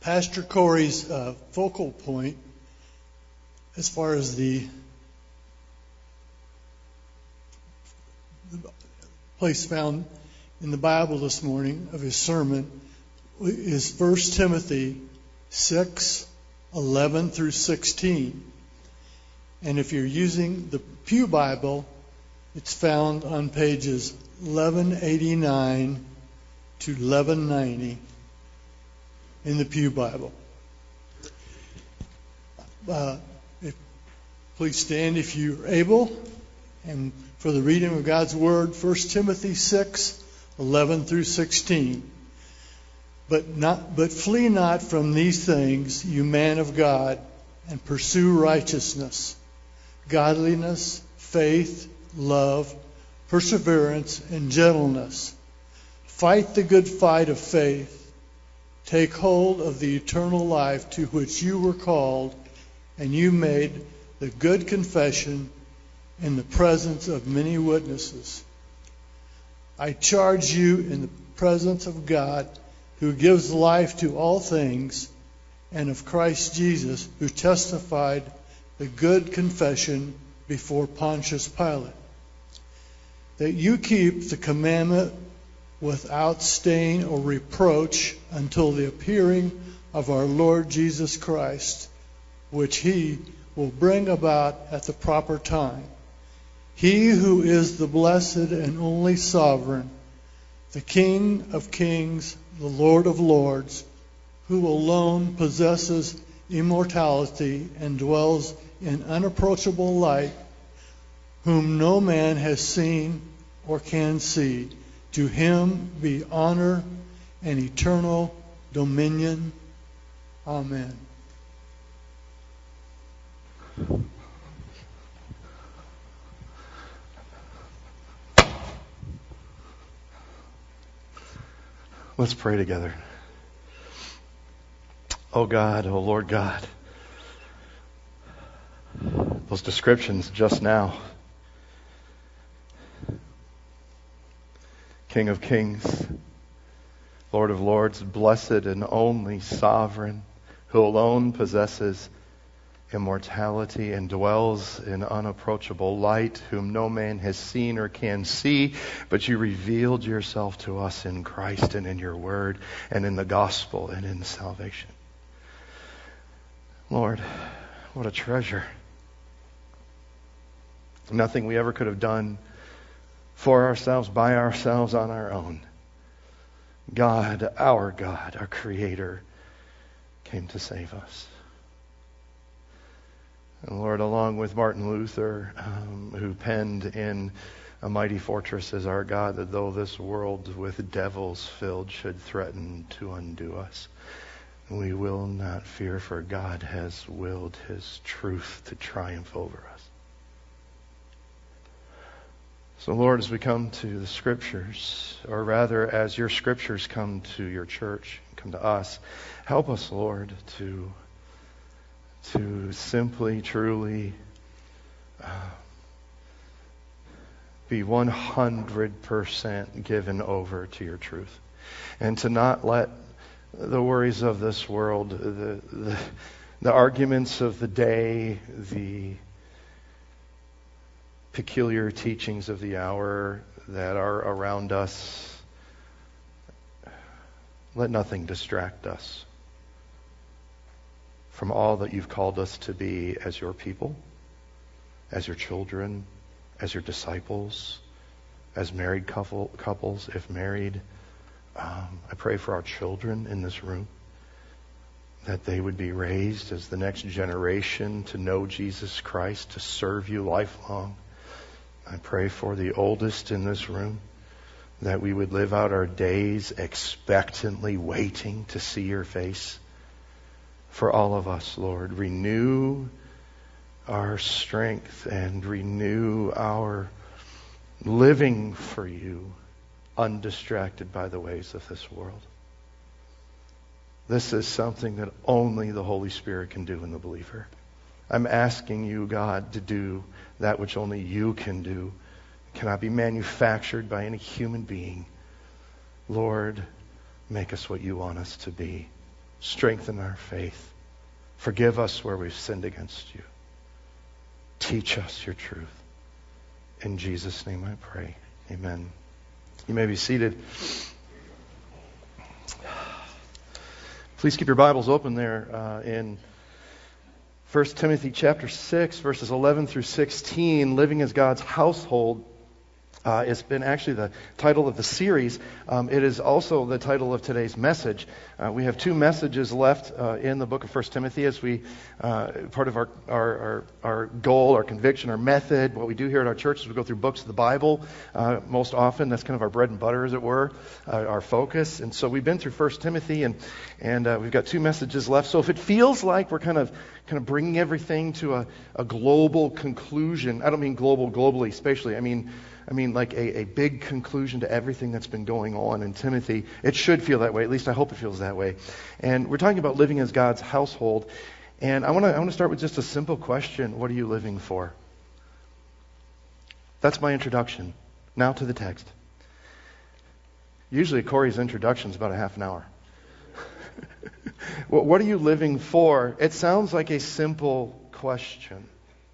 Pastor Corey's focal point as far as the place found in the Bible this morning of his sermon is 1 Timothy 6:11 through 16. And if you're using the Pew Bible, it's found on pages 1189 to 1190 in the Pew Bible. Please stand if you're able. And for the reading of God's Word, 1 Timothy 6:11 through 16. But flee not from these things, you man of God, and pursue righteousness, godliness, faith, love, perseverance, and gentleness. Fight the good fight of faith. Take hold of the eternal life to which you were called, and you made the good confession in the presence of many witnesses. I charge you in the presence of God, who gives life to all things, and of Christ Jesus, who testified the good confession before Pontius Pilate, that you keep the commandment without stain or reproach until the appearing of our Lord Jesus Christ, which he will bring about at the proper time. He who is the blessed and only sovereign, the King of kings, the Lord of lords, who alone possesses immortality and dwells in unapproachable light, whom no man has seen or can see. To him be honor and eternal dominion. Amen. Let's pray together. Oh God, oh Lord God, those descriptions just now. King of kings, Lord of lords, blessed and only sovereign, who alone possesses immortality and dwells in unapproachable light, whom no man has seen or can see, but you revealed yourself to us in Christ and in your word and in the gospel and in salvation. Lord, what a treasure. Nothing we ever could have done for ourselves, by ourselves, on our own. God, our Creator, came to save us. And Lord, along with Martin Luther, who penned in A Mighty Fortress is Our God, that though this world with devils filled should threaten to undo us, we will not fear, for God has willed His truth to triumph over us. So Lord, as we come to the Scriptures, or rather as your Scriptures come to your church, come to us, help us, Lord, to simply, truly be 100% given over to your truth. And to not let the worries of this world, the arguments of the day, the peculiar teachings of the hour that are around us, let nothing distract us from all that you've called us to be as your people, as your children, as your disciples, as married couples, if married. I pray for our children in this room, that they would be raised as the next generation to know Jesus Christ, to serve you lifelong. I pray for the oldest in this room, that we would live out our days expectantly waiting to see your face. For all of us, Lord, renew our strength and renew our living for you, undistracted by the ways of this world. This is something that only the Holy Spirit can do in the believer. I'm asking you, God, to do that which only you can do. It cannot be manufactured by any human being. Lord, make us what you want us to be. Strengthen our faith. Forgive us where we've sinned against you. Teach us your truth. In Jesus' name I pray. Amen. You may be seated. Please keep your Bibles open there in 1 Timothy chapter 6, verses 11 through 16, Living as God's Household. It's been actually the title of the series. It is also the title of today's message. We have two messages left in the book of 1 Timothy as we, part of our goal, our conviction, our method, what we do here at our church is we go through books of the Bible most often. That's kind of our bread and butter, as it were, our focus. And so we've been through 1 Timothy, and we've got two messages left. So if it feels like we're kind of bringing everything to a global conclusion, I don't mean globally, spatially, I mean like a big conclusion to everything that's been going on in Timothy. It should feel that way. At least I hope it feels that way. And we're talking about living as God's household. And I want to start with just a simple question. What are you living for? That's my introduction. Now to the text. Usually Corey's introduction is about a half an hour. What are you living for? It sounds like a simple question.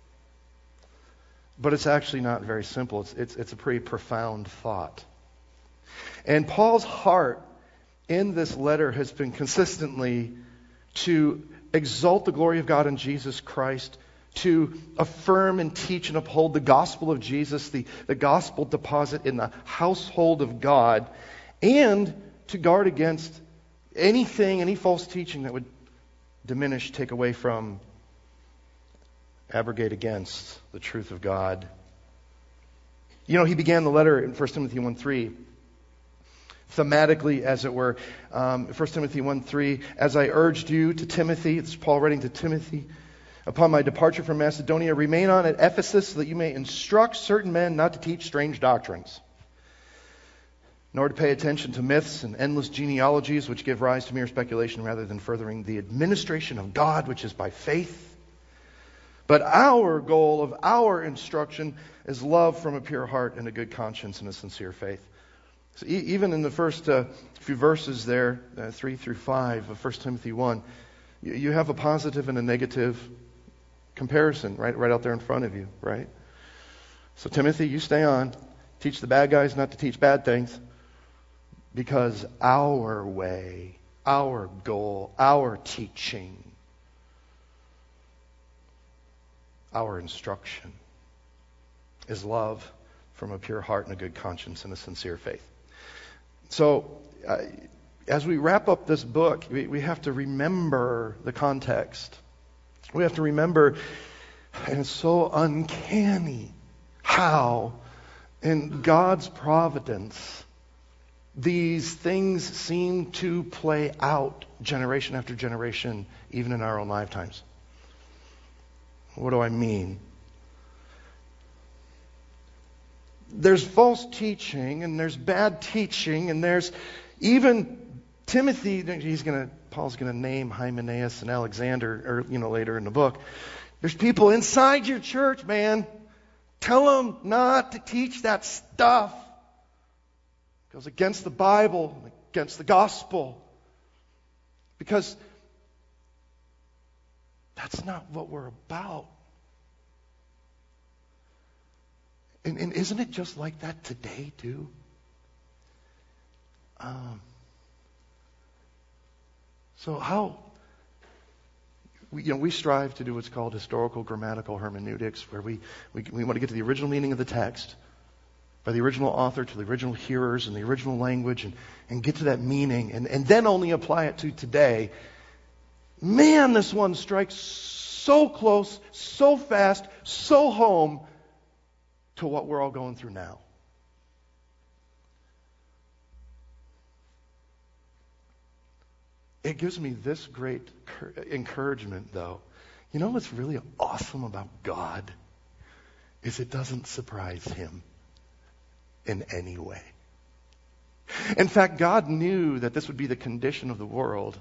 But it's actually not very simple. It's a pretty profound thought. And Paul's heart in this letter has been consistently to exalt the glory of God in Jesus Christ, to affirm and teach and uphold the gospel of Jesus, the gospel deposit in the household of God, and to guard against anything, any false teaching that would diminish, take away from, abrogate against the truth of God. You know, he began the letter in 1 Timothy 1:3, thematically, as it were. 1 Timothy 1:3, as I urged you to Timothy, it's Paul writing to Timothy, upon my departure from Macedonia, remain on at Ephesus so that you may instruct certain men not to teach strange doctrines, nor to pay attention to myths and endless genealogies which give rise to mere speculation rather than furthering the administration of God which is by faith. But our goal of our instruction is love from a pure heart and a good conscience and a sincere faith. So even in the first few verses there, 3 through 5 of 1 Timothy 1, you have a positive and a negative comparison right out there in front of you, right? So Timothy, you stay on. Teach the bad guys not to teach bad things. Because our way, our goal, our teaching, our instruction is love from a pure heart and a good conscience and a sincere faith. So, as we wrap up this book, we have to remember the context. We have to remember, and it's so uncanny how, in God's providence, these things seem to play out generation after generation, even in our own lifetimes. What do I mean? There's false teaching, and there's bad teaching, and there's even Timothy. Paul's going to name Hymenaeus and Alexander, later in the book. There's people inside your church, man. Tell them not to teach that stuff. It goes against the Bible, against the gospel, because that's not what we're about. And isn't it just like that today, too? So how... We strive to do what's called historical grammatical hermeneutics, where we want to get to the original meaning of the text, by the original author to the original hearers and the original language, and get to that meaning, and then only apply it to today. Man, this one strikes so close, so fast, so home to what we're all going through now. It gives me this great encouragement, though. You know what's really awesome about God? Is it doesn't surprise Him in any way. In fact, God knew that this would be the condition of the world.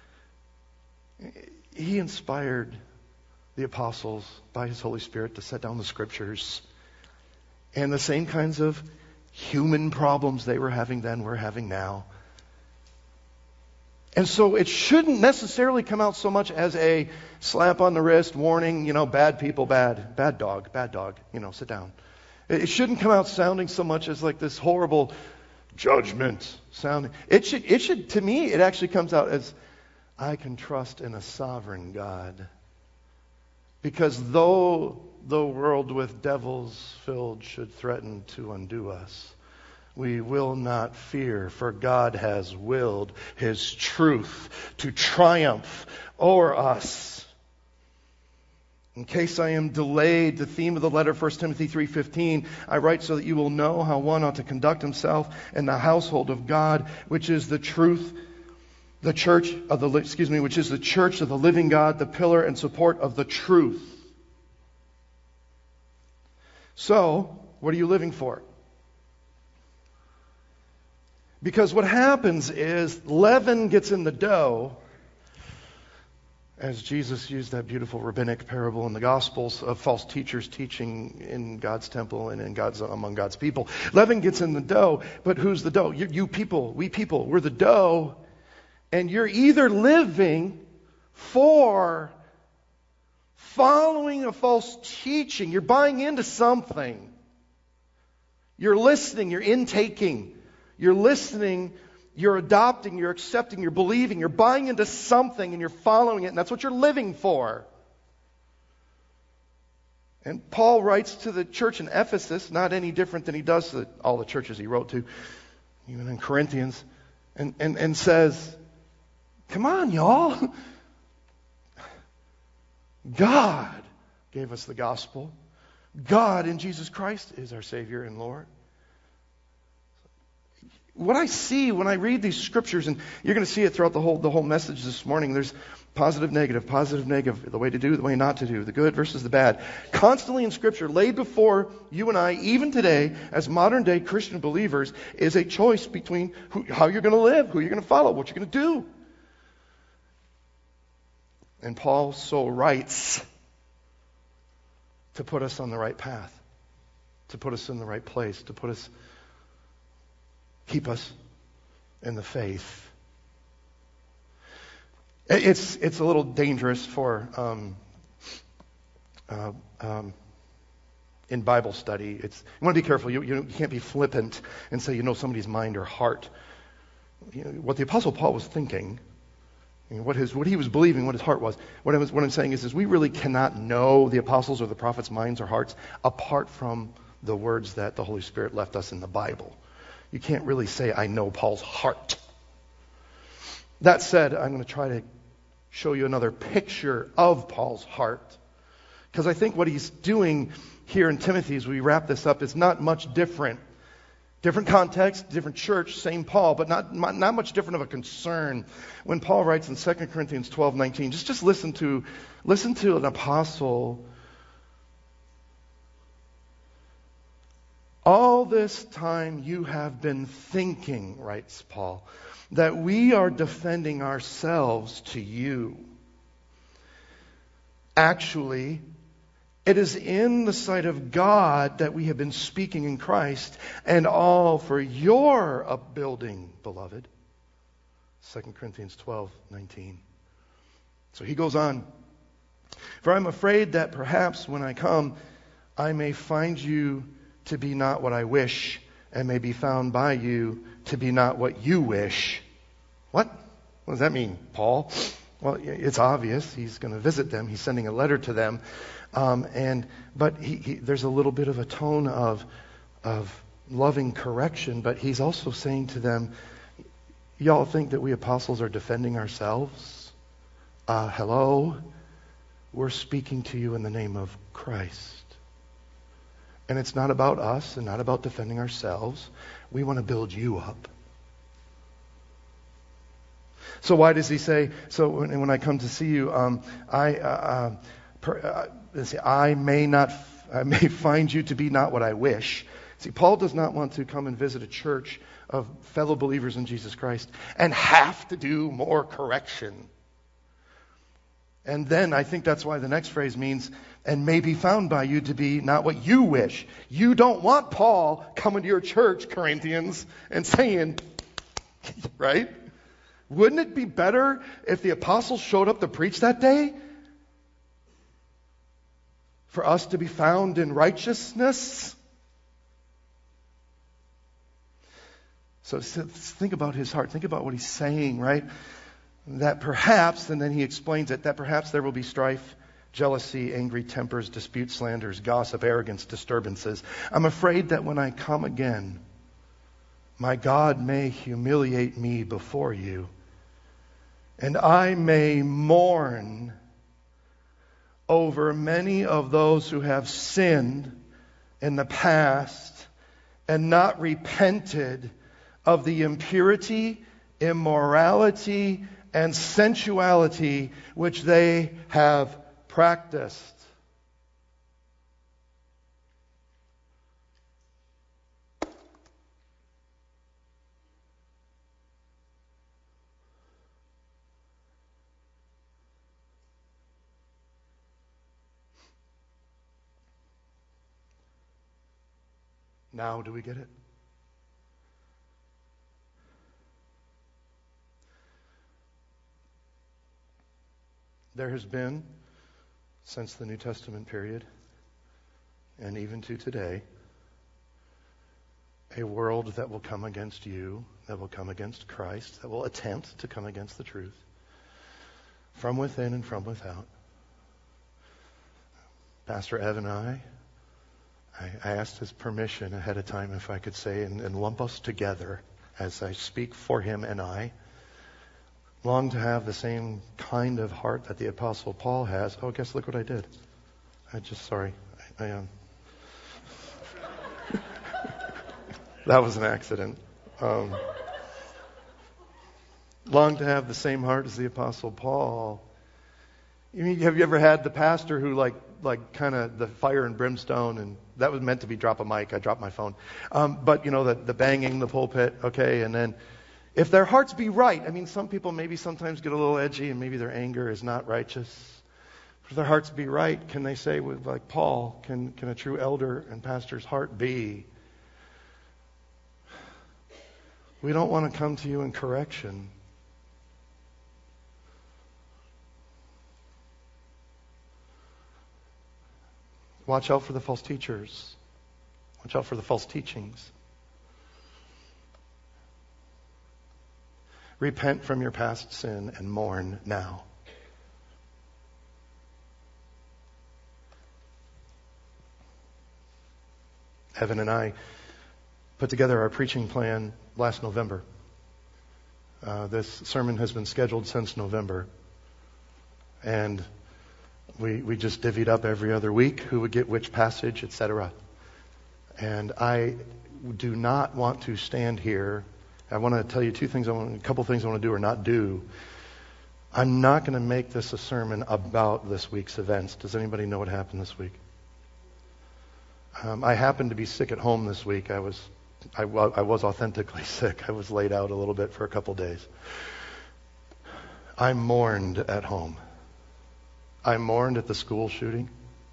He inspired the apostles by His Holy Spirit to set down the Scriptures. And the same kinds of human problems they were having then, we're having now. And so it shouldn't necessarily come out so much as a slap on the wrist, warning, bad people, bad dog, sit down. It shouldn't come out sounding so much as like this horrible judgment sounding. It should, to me, it actually comes out as, I can trust in a sovereign God. Because though the world with devils filled should threaten to undo us, we will not fear, for God has willed His truth to triumph over us. In case I am delayed, the theme of the letter, 1 Timothy 3:15, I write so that you will know how one ought to conduct himself in the household of God, which is the truth, which is the church of the living God, the pillar and support of the truth. So, what are you living for? Because what happens is leaven gets in the dough, as Jesus used that beautiful rabbinic parable in the Gospels of false teachers teaching in God's temple and among God's people. Leaven gets in the dough, but who's the dough? You people, we're the dough, and you're either living for following a false teaching, you're buying into something, you're listening, you're intaking. You're listening, you're adopting, you're accepting, you're believing, you're buying into something and you're following it, and that's what you're living for. And Paul writes to the church in Ephesus, not any different than he does to all the churches he wrote to, even in Corinthians, and says, come on, y'all. God gave us the gospel. God in Jesus Christ is our Savior and Lord. What I see when I read these scriptures, and you're going to see it throughout the whole message this morning, there's positive, negative, the way to do, the way not to do, the good versus the bad. Constantly in Scripture, laid before you and I, even today, as modern day Christian believers, is a choice between how you're going to live, who you're going to follow, what you're going to do. And Paul so writes to put us on the right path, to put us in the right place, to keep us in the faith. It's a little dangerous for in Bible study. You want to be careful. You can't be flippant and say you know somebody's mind or heart. What the Apostle Paul was thinking, what he was believing, what his heart was. What I'm saying is we really cannot know the apostles or the prophets' minds or hearts apart from the words that the Holy Spirit left us in the Bible. You can't really say, I know Paul's heart. That said, I'm going to try to show you another picture of Paul's heart. Because I think what he's doing here in Timothy, as we wrap this up, is not much different. Different context, different church, same Paul, but not much different of a concern. When Paul writes in 2 Corinthians 12:19, just listen to an apostle. All this time you have been thinking, writes Paul, that we are defending ourselves to you. Actually, it is in the sight of God that we have been speaking in Christ, and all for your upbuilding, beloved. 2 Corinthians 12:19. So he goes on, for I'm afraid that perhaps when I come, I may find you to be not what I wish, and may be found by you to be not what you wish. What? What does that mean, Paul? Well, it's obvious. He's going to visit them. He's sending a letter to them. But there's a little bit of a tone of loving correction, but he's also saying to them, y'all think that we apostles are defending ourselves? Hello? We're speaking to you in the name of Christ. And it's not about us and not about defending ourselves. We want to build you up. So why does he say, so when I come to see you, I may find you to be not what I wish. See, Paul does not want to come and visit a church of fellow believers in Jesus Christ and have to do more correction. And then I think that's why the next phrase means, and may be found by you to be not what you wish. You don't want Paul coming to your church, Corinthians, and saying, right? Wouldn't it be better if the apostles showed up to preach that day? For us to be found in righteousness? So think about his heart. Think about what he's saying, right? That perhaps, and then he explains it, that perhaps there will be strife, jealousy, angry tempers, disputes, slanders, gossip, arrogance, disturbances. I'm afraid that when I come again, my God may humiliate me before you, and I may mourn over many of those who have sinned in the past and not repented of the impurity, immorality, and sensuality which they have practiced. Now, do we get it? There has been, since the New Testament period, and even to today, a world that will come against you, that will come against Christ, that will attempt to come against the truth, from within and from without. Pastor Ev and I asked his permission ahead of time if I could say and lump us together as I speak for him, and I long to have the same kind of heart that the Apostle Paul has. Oh, guess look what I did. That was an accident. Long to have the same heart as the Apostle Paul. Have you ever had the pastor who like kind of the fire and brimstone, and that was meant to be drop a mic. I dropped my phone. But the banging the pulpit, okay, and then if their hearts be right, I mean, some people maybe sometimes get a little edgy and maybe their anger is not righteous. If their hearts be right, can they say with like Paul, can a true elder and pastor's heart be? We don't want to come to you in correction. Watch out for the false teachers. Watch out for the false teachings. Repent from your past sin and mourn now. Evan and I put together our preaching plan last November. This sermon has been scheduled since November. And we just divvied up every other week who would get which passage, etc. And I do not want to stand here. I want to tell you a couple things I want to do or not do. I'm not going to make this a sermon about this week's events. Does anybody know what happened this week? I happened to be sick at home this week. I was authentically sick. I was laid out a little bit for a couple days. I mourned at home. I mourned at the school shooting.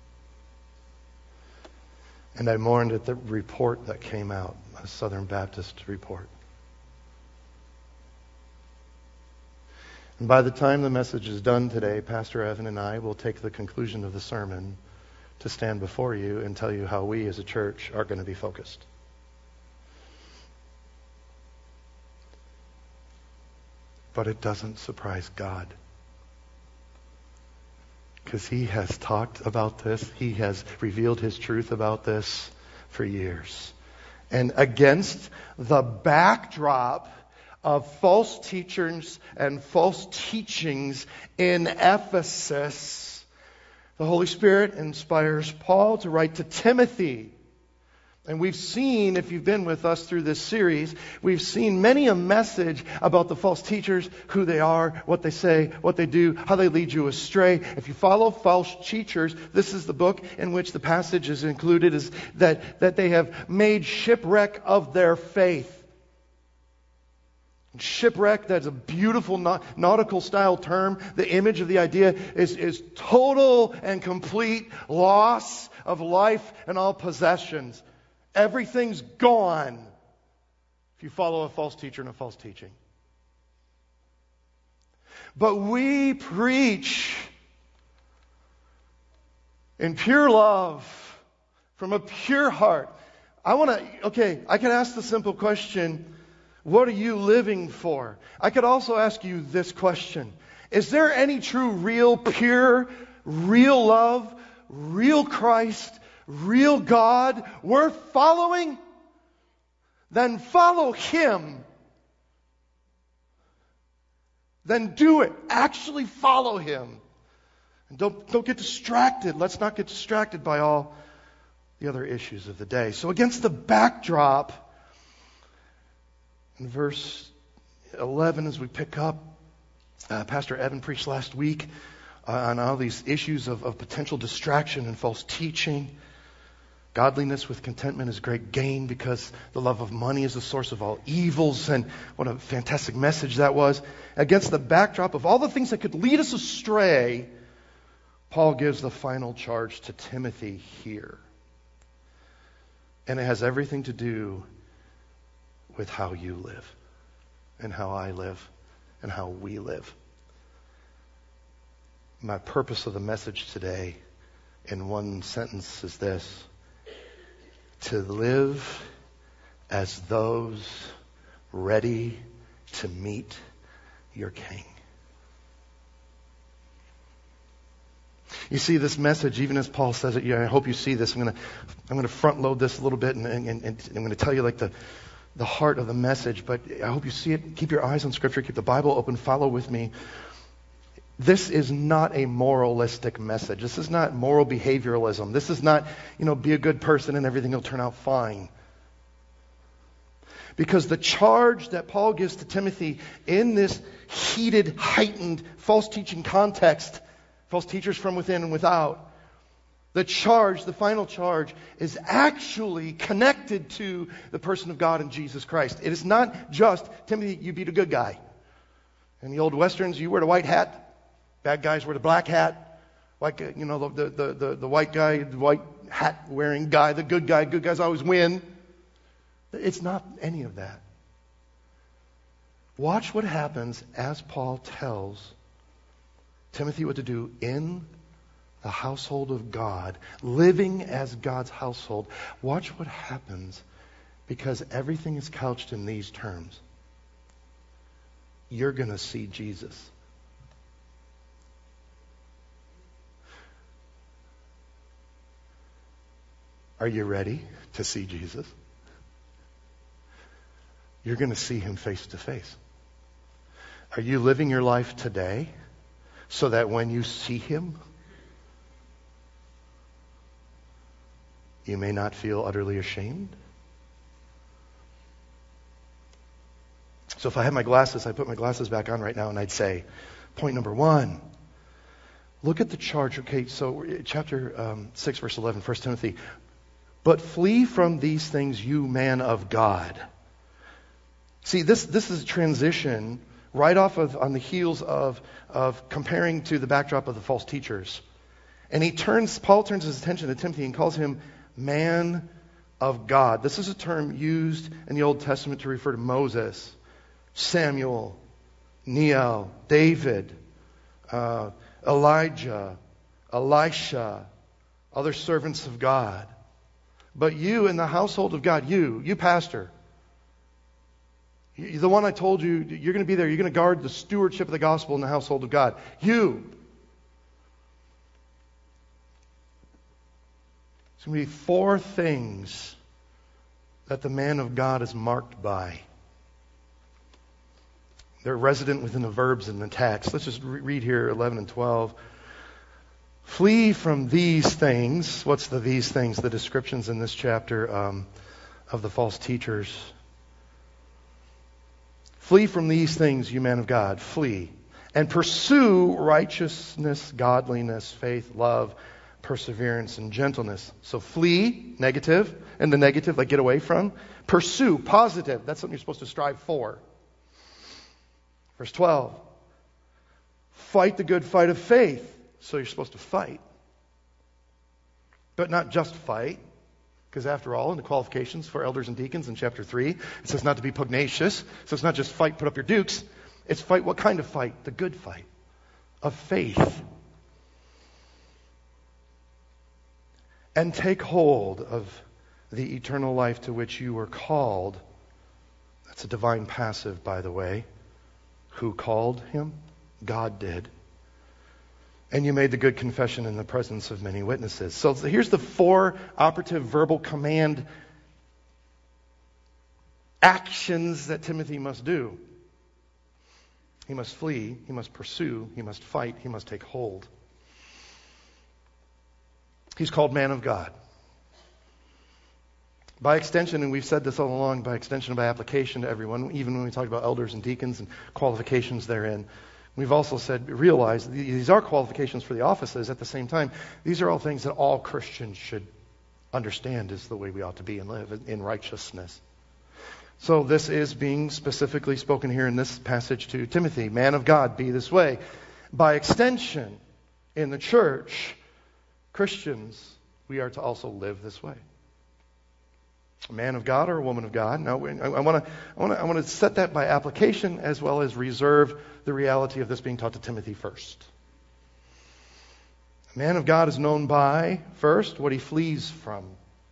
And I mourned at the report that came out, a Southern Baptist report. And by the time the message is done today, Pastor Evan and I will take the conclusion of the sermon to stand before you and tell you how we as a church are going to be focused. But it doesn't surprise God. Because He has talked about this. He has revealed His truth about this for years. And against the backdrop of false teachers and false teachings in Ephesus, the Holy Spirit inspires Paul to write to Timothy. And we've seen, if you've been with us through this series, we've seen many a message about the false teachers, who they are, what they say, what they do, how they lead you astray. If you follow false teachers, this is the book in which the passage is included, is that they have made shipwreck of their faith. Shipwreck, that's a beautiful nautical style term. The image of the idea is total and complete loss of life and all possessions. Everything's gone if you follow a false teacher and a false teaching. But we preach in pure love, from a pure heart. I can ask the simple question, what are you living for? I could also ask you this question. Is there any true, real, pure, real love, real Christ, real God worth following? Then follow Him. Then do it. Actually follow Him. And don't get distracted. Let's not get distracted by all the other issues of the day. So against the backdrop, in verse 11 as we pick up, Pastor Evan preached last week on all these issues of potential distraction and false teaching. Godliness with contentment is great gain because the love of money is the source of all evils. And what a fantastic message that was. Against the backdrop of all the things that could lead us astray, Paul gives the final charge to Timothy here. And it has everything to do with how you live and how I live and how we live. My purpose of the message today in one sentence is this: to live as those ready to meet your King. You see, this message, even as Paul says it, I hope you see this. I'm going to front load this a little bit, and I'm going to tell you like the heart of the message. But I hope you see it. Keep your eyes on Scripture. Keep the Bible open. Follow with me. This is not a moralistic message. This is not moral behavioralism. This is not, be a good person and everything will turn out fine. Because the charge that Paul gives to Timothy in this heated, heightened, false teaching context, false teachers from within and without, the final charge, is actually connected to the person of God and Jesus Christ. It is not just, Timothy, you be the good guy. In the old Westerns, you wear the white hat. Bad guys wear the black hat. Like, the white guy, the white hat wearing guy, the good guy. Good guys always win. It's not any of that. Watch what happens as Paul tells Timothy what to do in the household of God, living as God's household. Watch what happens, because everything is couched in these terms. You're going to see Jesus. Are you ready to see Jesus? You're going to see Him face to face. Are you living your life today so that when you see Him, you may not feel utterly ashamed? So if I had my glasses, I'd put my glasses back on right now and I'd say, point number 1, look at the charge. Okay, so chapter 6, verse 11, 1 Timothy. But flee from these things, you man of God. See, this is a transition right off on the heels of comparing to the backdrop of the false teachers. And Paul turns his attention to Timothy and calls him man of God. This is a term used in the Old Testament to refer to Moses, Samuel, Nehel, David, Elijah, Elisha, other servants of God. But you in the household of God, you pastor, the one I told you, you're going to be there. You're going to guard the stewardship of the gospel in the household of God. It's going to be 4 things that the man of God is marked by. They're resident within the verbs in the text. Let's just read here 11 and 12. Flee from these things. What's these things? The descriptions in this chapter of the false teachers. Flee from these things, you man of God. Flee. And pursue righteousness, godliness, faith, love, perseverance, and gentleness. So flee, negative. And the negative, like get away from. Pursue, positive. That's something you're supposed to strive for. Verse 12. Fight the good fight of faith. So you're supposed to fight. But not just fight. Because after all, in the qualifications for elders and deacons in chapter 3, it says not to be pugnacious. So it's not just fight, put up your dukes. It's fight. What kind of fight? The good fight of faith. And take hold of the eternal life to which you were called. That's a divine passive, by the way. Who called him? God did. And you made the good confession in the presence of many witnesses. So here's the 4 operative verbal command actions that Timothy must do. He must flee, he must pursue, he must fight, he must take hold. He's called man of God. By extension, and we've said this all along, by extension, by application to everyone, even when we talked about elders and deacons and qualifications therein, we've also said, realize these are qualifications for the offices. At the same time, these are all things that all Christians should understand is the way we ought to be and live in righteousness. So this is being specifically spoken here in this passage to Timothy. Man of God, be this way. By extension, in the church, Christians, we are to also live this way. A man of God or a woman of God. Now, I want to set that by application as well as reserve the reality of this being taught to Timothy first. A man of God is known by, first, what he flees from.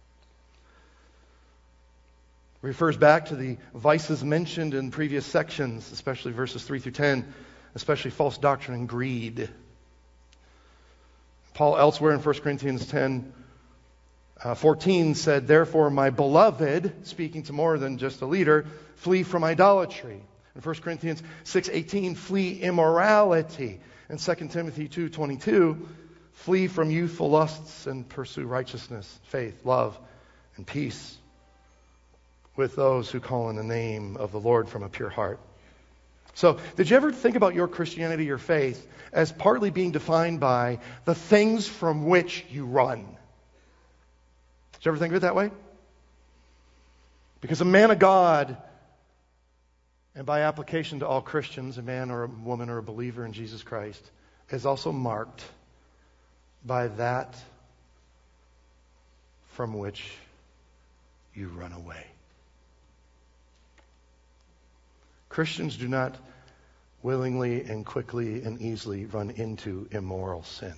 Refers back to the vices mentioned in previous sections, especially verses 3 through 10, especially false doctrine and greed. Paul elsewhere in 1 Corinthians 10:14 said, therefore, my beloved, speaking to more than just a leader, flee from idolatry. In 1 Corinthians 6:18, flee immorality. In 2 Timothy 2:22, flee from youthful lusts and pursue righteousness, faith, love, and peace with those who call in the name of the Lord from a pure heart. So, did you ever think about your Christianity, your faith, as partly being defined by the things from which you run? Did you ever think of it that way? Because a man of God, and by application to all Christians, a man or a woman or a believer in Jesus Christ, is also marked by that from which you run away. Christians do not willingly and quickly and easily run into immoral sin.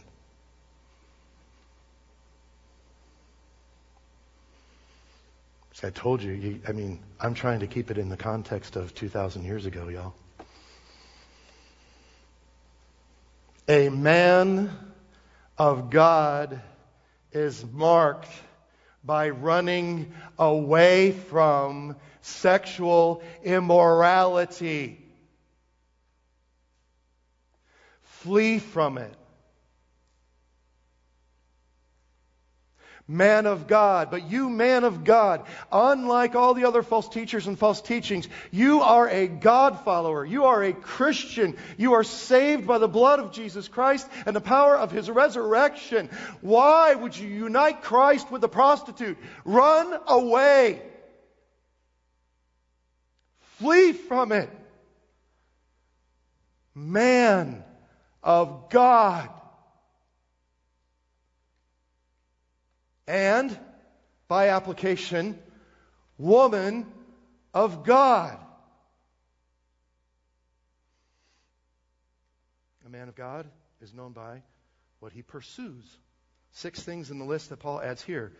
As I told you, I'm trying to keep it in the context of 2,000 years ago, y'all. A man of God is marked by running away from sexual immorality. Flee from it. Man of God. But you, man of God, unlike all the other false teachers and false teachings, you are a God follower. You are a Christian. You are saved by the blood of Jesus Christ and the power of His resurrection. Why would you unite Christ with a prostitute? Run away. Flee from it. Man of God. And, by application, woman of God. A man of God is known by what he pursues. 6 things in the list that Paul adds here.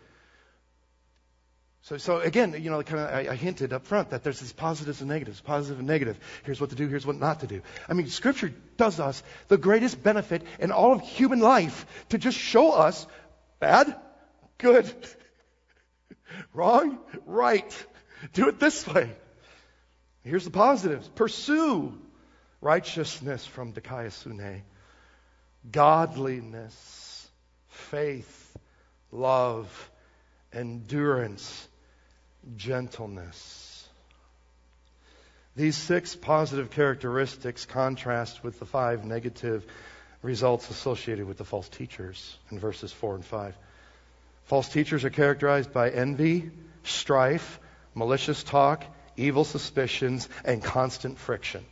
So again, I hinted up front that there's these positives and negatives, positive and negative. Here's what to do, here's what not to do. Scripture does us the greatest benefit in all of human life to just show us bad, good, wrong, right. Do it this way. Here's the positives. Pursue righteousness from dikaiosune, godliness, faith, love, endurance, gentleness. These 6 positive characteristics contrast with the 5 negative results associated with the false teachers in verses 4 and 5. False teachers are characterized by envy, strife, malicious talk, evil suspicions, and constant friction.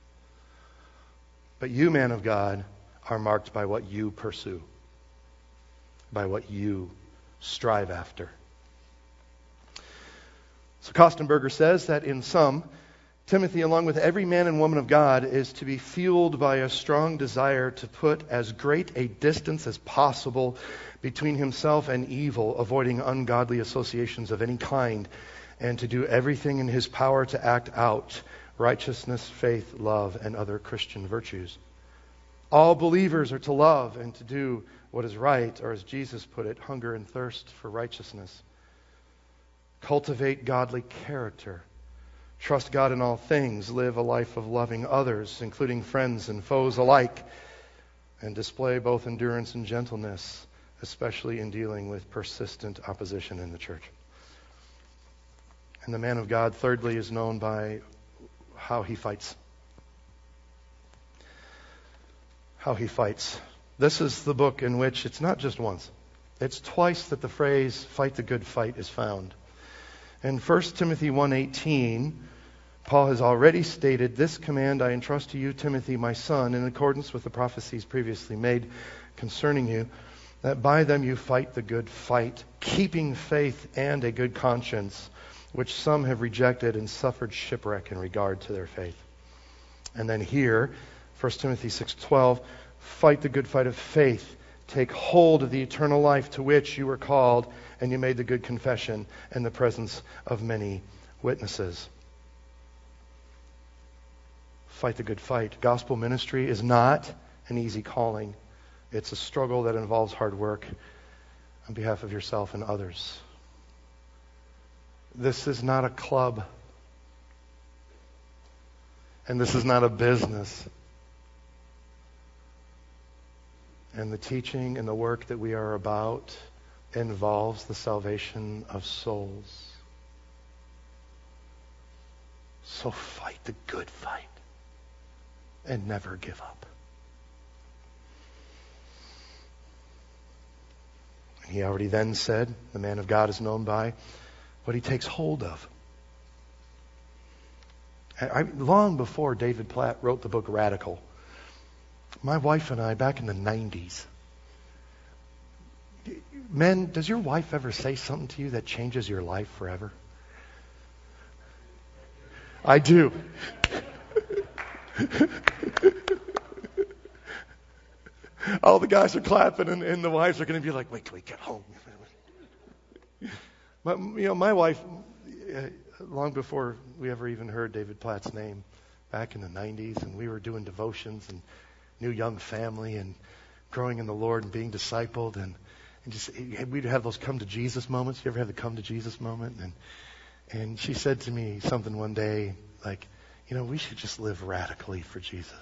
But you, man of God, are marked by what you pursue, by what you strive after. So Kostenberger says that in sum, Timothy, along with every man and woman of God, is to be fueled by a strong desire to put as great a distance as possible between himself and evil, avoiding ungodly associations of any kind, and to do everything in his power to act out righteousness, faith, love, and other Christian virtues. All believers are to love and to do what is right, or as Jesus put it, hunger and thirst for righteousness. Cultivate godly character. Trust God in all things. Live a life of loving others, including friends and foes alike. And display both endurance and gentleness, especially in dealing with persistent opposition in the church. And the man of God, thirdly, is known by how he fights. How he fights. This is the book in which it's not just once. It's twice that the phrase, fight the good fight, is found. In 1 Timothy 1:18, Paul has already stated, this command I entrust to you, Timothy, my son, in accordance with the prophecies previously made concerning you, that by them you fight the good fight, keeping faith and a good conscience, which some have rejected and suffered shipwreck in regard to their faith. And then here, 1 Timothy 6:12, fight the good fight of faith. Take hold of the eternal life to which you were called, and you made the good confession in the presence of many witnesses. Fight the good fight. Gospel ministry is not an easy calling. It's a struggle that involves hard work on behalf of yourself and others. This is not a club. And this is not a business. And the teaching and the work that we are about involves the salvation of souls. So fight the good fight and never give up. He already then said, the man of God is known by what he takes hold of. Long before David Platt wrote the book Radical, my wife and I, back in the 90s, men, does your wife ever say something to you that changes your life forever? I do. All the guys are clapping, and the wives are going to be like, wait till we get home. But, my wife, long before we ever even heard David Platt's name, back in the 90s, and we were doing devotions and new young family and growing in the Lord and being discipled, and just we'd have those come to Jesus moments. You ever have the come to Jesus moment? And she said to me something one day like, we should just live radically for Jesus.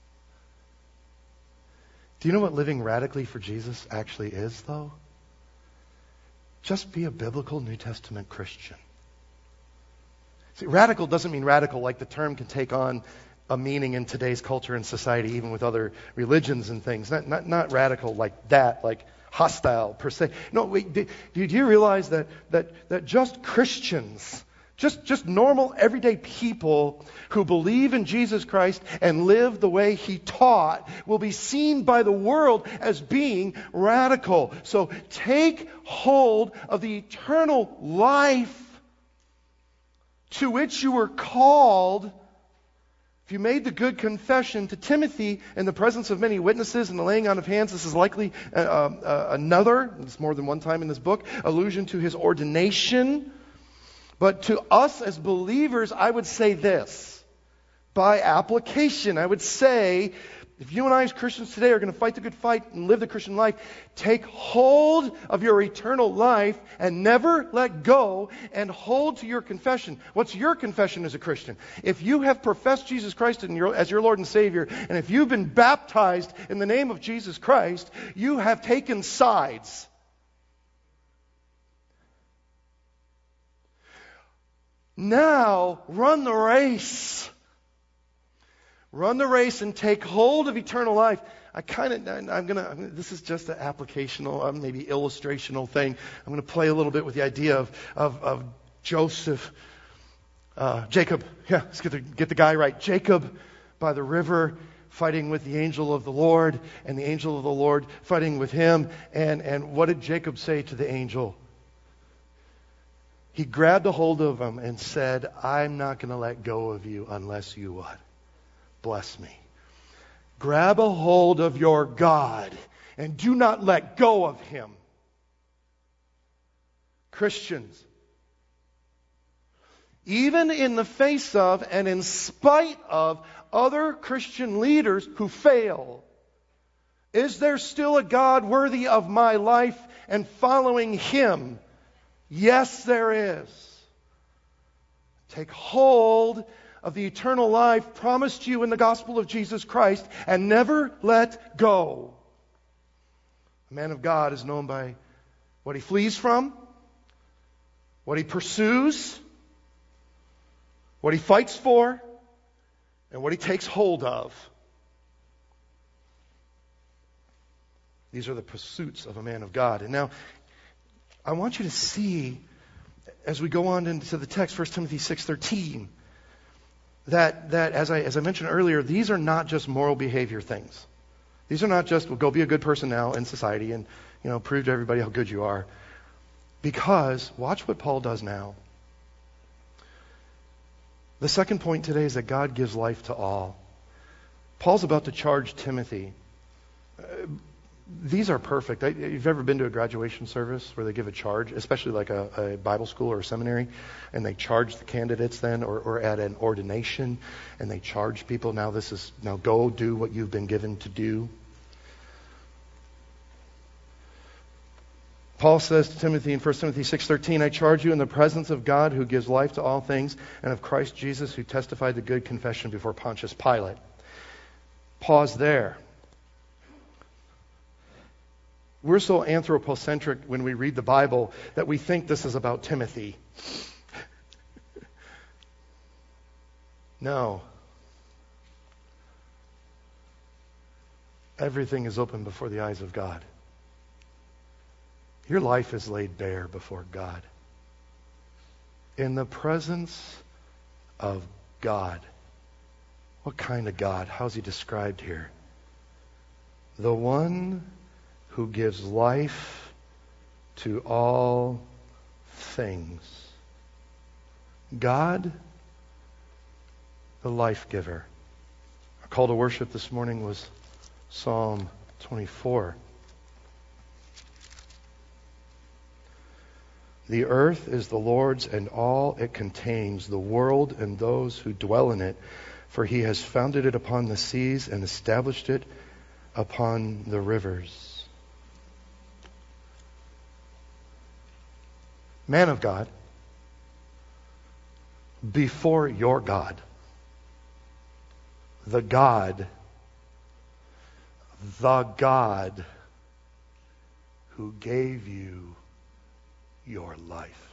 Do you know what living radically for Jesus actually is, though? Just be a biblical New Testament Christian. See, radical doesn't mean radical like the term can take on a meaning in today's culture and society, even with other religions and things. Not radical like that, like hostile per se. No, do you realize that just Christians, just normal everyday people who believe in Jesus Christ and live the way He taught will be seen by the world as being radical. So take hold of the eternal life to which you were called. If you made the good confession to Timothy in the presence of many witnesses and the laying on of hands, this is likely it's more than one time in this book, allusion to his ordination. But to us as believers, I would say this. By application, I would say, if you and I as Christians today are going to fight the good fight and live the Christian life, take hold of your eternal life and never let go, and hold to your confession. What's your confession as a Christian? If you have professed Jesus Christ as your Lord and Savior, and if you've been baptized in the name of Jesus Christ, you have taken sides. Now, run the race. Run the race and take hold of eternal life. This is just an applicational, maybe illustrational thing. I'm going to play a little bit with the idea of Joseph, Jacob. Yeah, let's get the guy right. Jacob by the river, fighting with the angel of the Lord, and the angel of the Lord fighting with him. And what did Jacob say to the angel? He grabbed a hold of him and said, I'm not going to let go of you unless you what? Bless me. Grab a hold of your God and do not let go of Him. Christians, even in the face of and in spite of other Christian leaders who fail, is there still a God worthy of my life and following Him? Yes, there is. Take hold of the eternal life promised you in the gospel of Jesus Christ and never let go. A man of God is known by what he flees from, what he pursues, what he fights for, and what he takes hold of. These are the pursuits of a man of God. And now, I want you to see, as we go on into the text, 1 Timothy 6:13, that as I mentioned earlier, these are not just moral behavior things. These are not just, well, go be a good person now in society and, prove to everybody how good you are. Because, watch what Paul does now. The second point today is that God gives life to all. Paul's about to charge Timothy. These are perfect. You've ever been to a graduation service where they give a charge, especially like a Bible school or a seminary, and they charge the candidates then, or at an ordination, and they charge people, now go do what you've been given to do. Paul says to Timothy in 1 Timothy 6:13, I charge you in the presence of God who gives life to all things, and of Christ Jesus who testified the good confession before Pontius Pilate. Pause there. We're so anthropocentric when we read the Bible that we think this is about Timothy. No. Everything is open before the eyes of God. Your life is laid bare before God. In the presence of God. What kind of God? How's He described here? The one who gives life to all things. God, the life giver. Our call to worship this morning was Psalm 24. The earth is the Lord's and all it contains, the world and those who dwell in it, for He has founded it upon the seas and established it upon the rivers. Man of God, before your God, the God who gave you your life.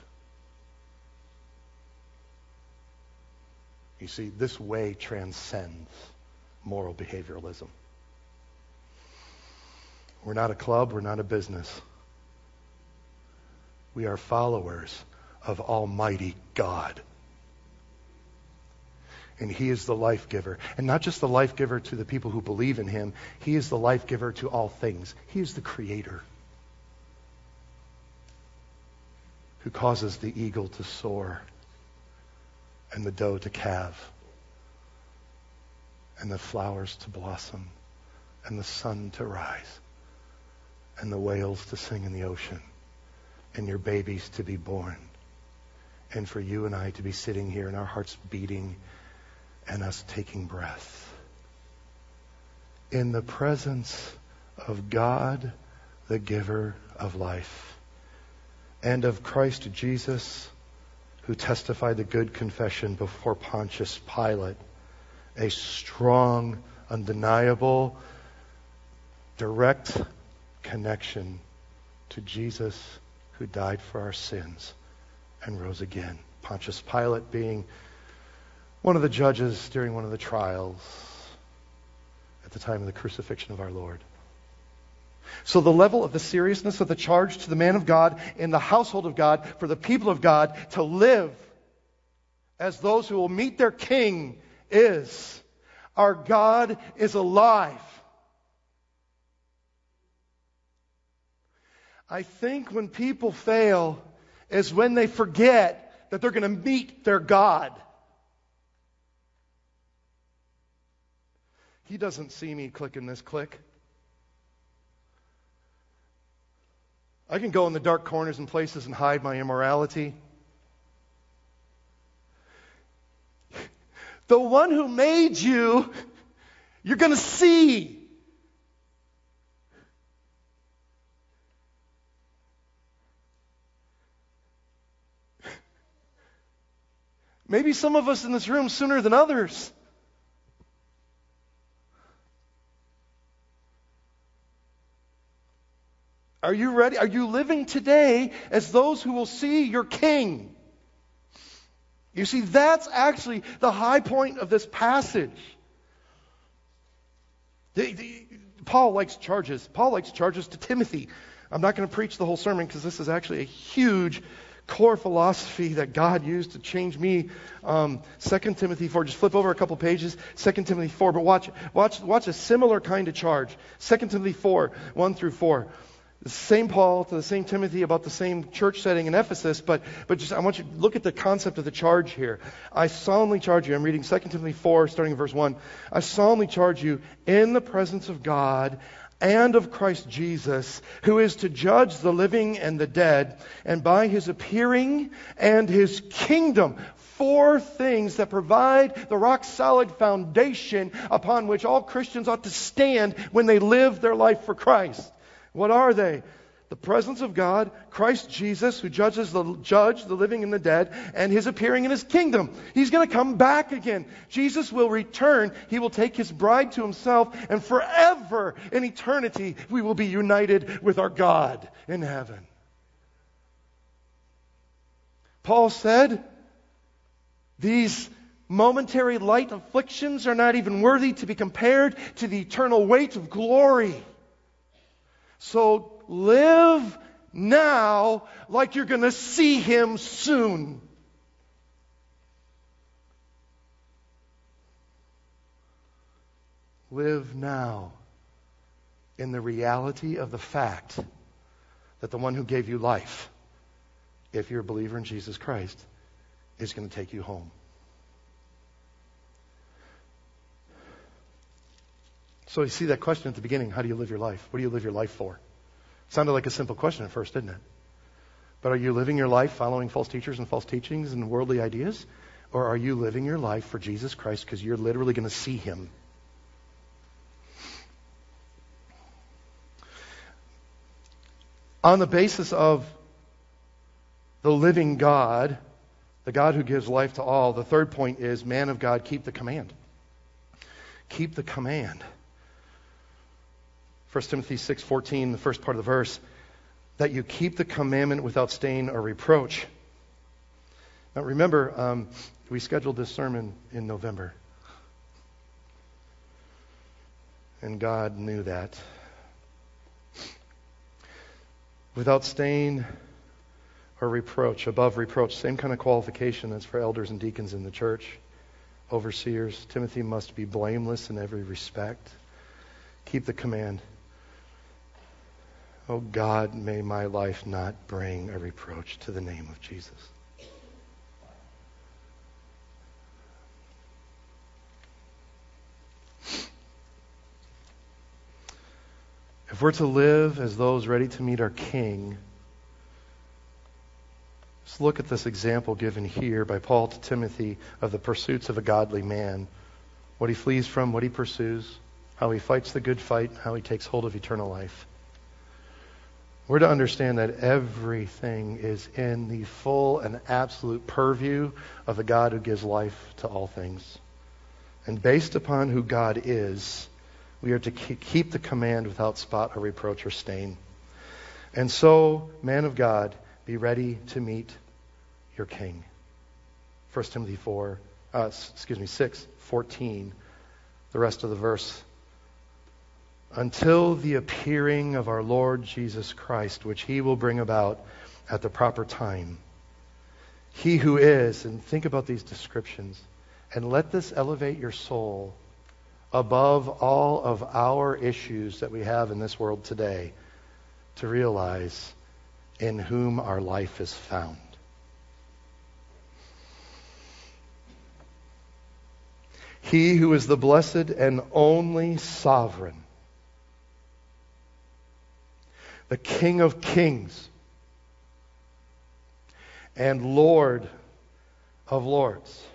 You see, this way transcends moral behavioralism. We're not a club, we're not a business. We are followers of Almighty God. And He is the life giver. And not just the life giver to the people who believe in Him. He is the life giver to all things. He is the Creator who causes the eagle to soar and the doe to calve and the flowers to blossom and the sun to rise and the whales to sing in the ocean and your babies to be born and for you and I to be sitting here and our hearts beating and us taking breath in the presence of God, the giver of life, and of Christ Jesus, who testified the good confession before Pontius Pilate, a strong, undeniable, direct connection to Jesus, who died for our sins and rose again. Pontius Pilate being one of the judges during one of the trials at the time of the crucifixion of our Lord. So the level of the seriousness of the charge to the man of God in the household of God, for the people of God to live as those who will meet their King is, our God is alive. I think when people fail, is when they forget that they're going to meet their God. He doesn't see me clicking this click. I can go in the dark corners and places and hide my immorality. The one who made you, you're going to see. Maybe some of us in this room sooner than others. Are you ready? Are you living today as those who will see your King? You see, that's actually the high point of this passage. Paul likes charges. Paul likes charges to Timothy. I'm not going to preach the whole sermon because this is actually a huge core philosophy that God used to change me. 2 Timothy 4. Just flip over a couple pages. 2 Timothy 4. But watch a similar kind of charge. 2 Timothy 4, 1 through 4. The same Paul to the same Timothy about the same church setting in Ephesus, but just I want you to look at the concept of the charge here. I solemnly charge you, I'm reading 2 Timothy 4, starting in verse 1. I solemnly charge you in the presence of God and of Christ Jesus, who is to judge the living and the dead, and by his appearing and his kingdom. 4 things that provide the rock-solid foundation upon which all Christians ought to stand when they live their life for Christ. What are they? The presence of God, Christ Jesus, who judge the living and the dead, and his appearing in his kingdom. He's going to come back again. Jesus will return. He will take his bride to himself, and forever in eternity we will be united with our God in heaven. Paul said, these momentary light afflictions are not even worthy to be compared to the eternal weight of glory. So live now like you're going to see him soon. Live now in the reality of the fact that the one who gave you life, if you're a believer in Jesus Christ, is going to take you home. So you see that question at the beginning, how do you live your life? What do you live your life for? Sounded like a simple question at first, didn't it? But are you living your life following false teachers and false teachings and worldly ideas? Or are you living your life for Jesus Christ because you're literally going to see him? On the basis of the living God, the God who gives life to all, the third point is, man of God, keep the command. Keep the command. 1 Timothy 6:14, the first part of the verse, that you keep the commandment without stain or reproach. Now remember, we scheduled this sermon in November. And God knew that. Without stain or reproach, above reproach, same kind of qualification that's for elders and deacons in the church, overseers. Timothy must be blameless in every respect. Keep the command. Oh God, may my life not bring a reproach to the name of Jesus. If we're to live as those ready to meet our King, let's look at this example given here by Paul to Timothy of the pursuits of a godly man. What he flees from, what he pursues, how he fights the good fight, how he takes hold of eternal life. We're to understand that everything is in the full and absolute purview of the God who gives life to all things. And based upon who God is, we are to keep the command without spot or reproach or stain. And so, man of God, be ready to meet your King. 1 Timothy 6:14, the rest of the verse. Until the appearing of our Lord Jesus Christ, which he will bring about at the proper time. He who is, and think about these descriptions, and let this elevate your soul above all of our issues that we have in this world today, to realize in whom our life is found. He who is the blessed and only sovereign, the King of kings and Lord of lords,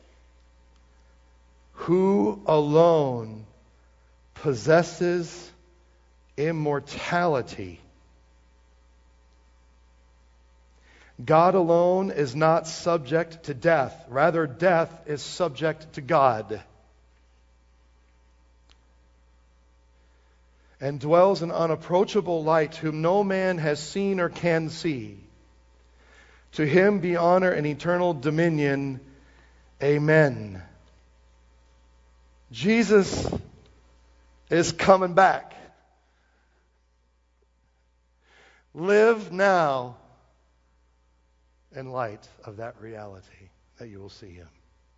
who alone possesses immortality. God alone is not subject to death. Rather, death is subject to God. And dwells in unapproachable light, whom no man has seen or can see. To him be honor and eternal dominion. Amen. Jesus is coming back. Live now in light of that reality, that you will see him.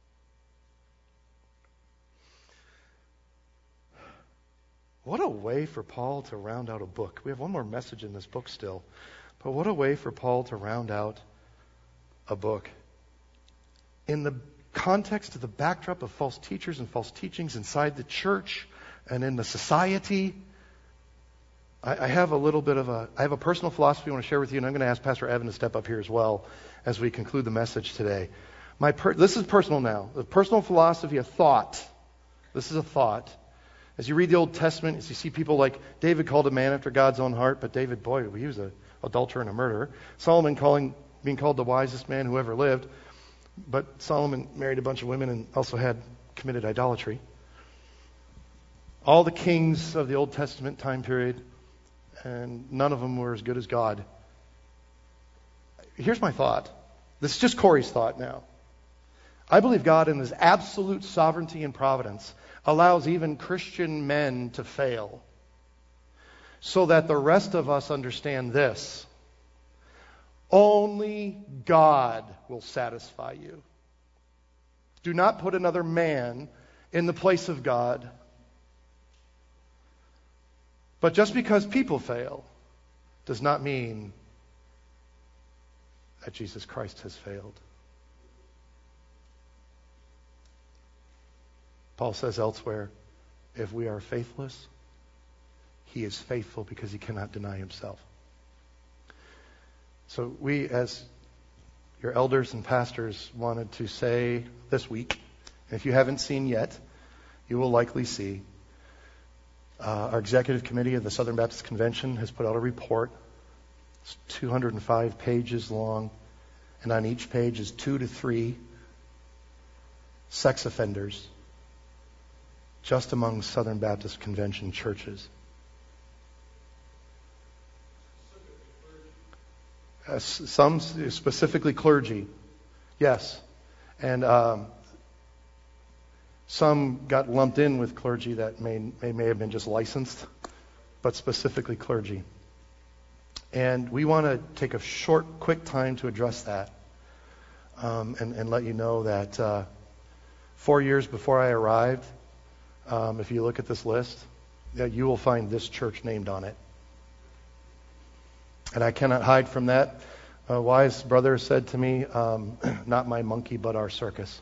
What a way for Paul to round out a book. We have one more message in this book still, but what a way for Paul to round out a book. In the context of the backdrop of false teachers and false teachings inside the church and in the society, I have a personal philosophy I want to share with you, and I'm going to ask Pastor Evan to step up here as well as we conclude the message today. This is personal now. The personal philosophy, a thought. This is a thought. As you read the Old Testament, as you see people like David called a man after God's own heart, but David, boy, he was an adulterer and a murderer. Solomon being called the wisest man who ever lived, but Solomon married a bunch of women and also had committed idolatry. All the kings of the Old Testament time period, and none of them were as good as God. Here's my thought. This is just Corey's thought now. I believe God in his absolute sovereignty and providence allows even Christian men to fail so that the rest of us understand this. Only God will satisfy you. Do not put another man in the place of God. But just because people fail does not mean that Jesus Christ has failed. Paul says elsewhere, if we are faithless, he is faithful because he cannot deny himself. So we, as your elders and pastors, wanted to say this week, and if you haven't seen yet, you will likely see, our executive committee of the Southern Baptist Convention has put out a report. It's 205 pages long, and on each page is 2 to 3 sex offenders just among Southern Baptist Convention churches. Some specifically clergy, yes. And some got lumped in with clergy that may have been just licensed, but specifically clergy. And we want to take a short, quick time to address that and let you know that 4 years before I arrived, if you look at this list, you will find this church named on it. And I cannot hide from that. A wise brother said to me, not my monkey, but our circus.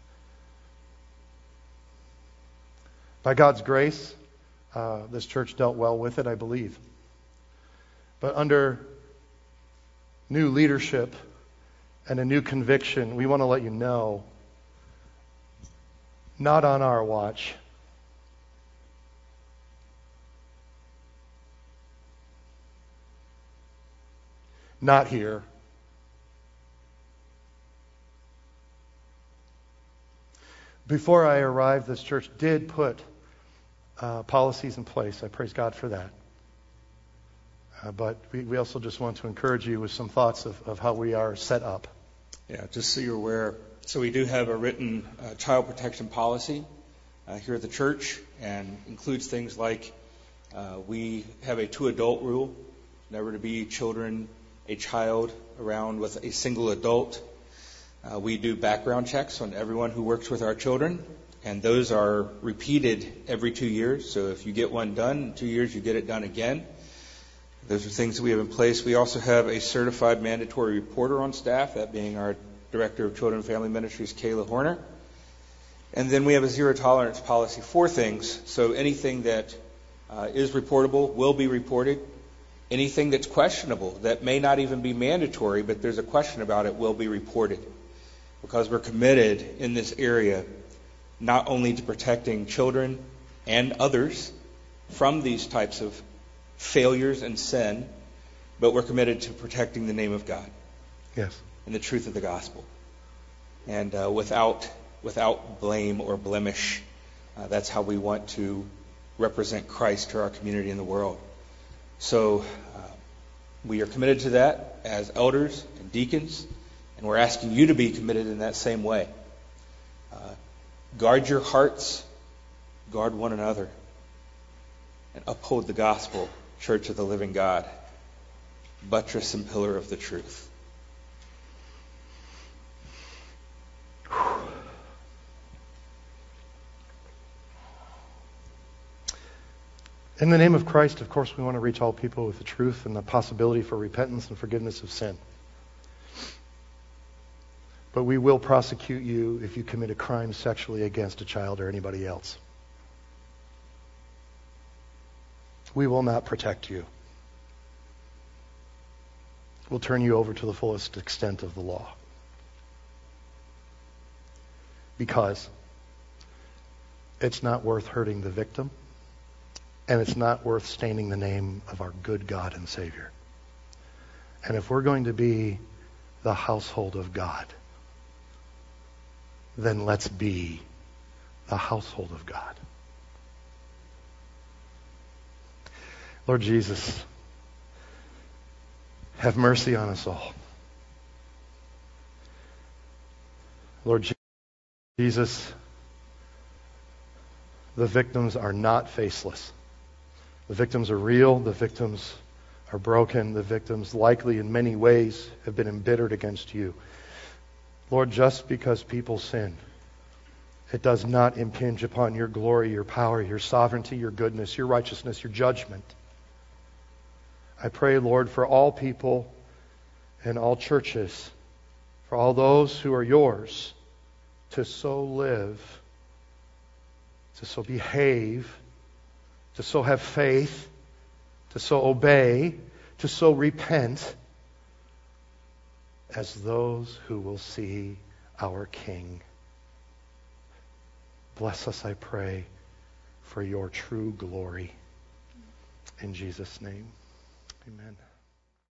By God's grace, this church dealt well with it, I believe. But under new leadership and a new conviction, we want to let you know, not on our watch. Not here. Before I arrived, this church did put policies in place. I praise God for that. But we also just want to encourage you with some thoughts of how we are set up. Yeah, just so you're aware. So we do have a written child protection policy here at the church, and includes things like we have a 2-adult rule, never to be a child around with a single adult. We do background checks on everyone who works with our children, and those are repeated every 2 years. So if you get one done in 2 years, you get it done again. Those are things that we have in place. We also have a certified mandatory reporter on staff, that being our Director of Children and Family Ministries, Kayla Horner. And then we have a zero tolerance policy for things. So anything that is reportable will be reported. Anything that's questionable, that may not even be mandatory, but there's a question about it, will be reported. Because we're committed in this area not only to protecting children and others from these types of failures and sin, but we're committed to protecting the name of God. Yes. And the truth of the gospel. And without blame or blemish, that's how we want to represent Christ to our community and the world. So we are committed to that as elders and deacons, and we're asking you to be committed in that same way. Guard your hearts, guard one another, and uphold the gospel, Church of the living God, buttress and pillar of the truth. In the name of Christ, of course, we want to reach all people with the truth and the possibility for repentance and forgiveness of sin. But we will prosecute you if you commit a crime sexually against a child or anybody else. We will not protect you. We'll turn you over to the fullest extent of the law. Because it's not worth hurting the victim. And it's not worth staining the name of our good God and Savior. And if we're going to be the household of God, then let's be the household of God. Lord Jesus, have mercy on us all. Lord Jesus, the victims are not faceless. The victims are real. The victims are broken. The victims likely in many ways have been embittered against you. Lord, just because people sin, it does not impinge upon your glory, your power, your sovereignty, your goodness, your righteousness, your judgment. I pray, Lord, for all people and all churches, for all those who are yours, to so live, to so behave, to so have faith, to so obey, to so repent as those who will see our King. Bless us, I pray, for your true glory. In Jesus' name, amen.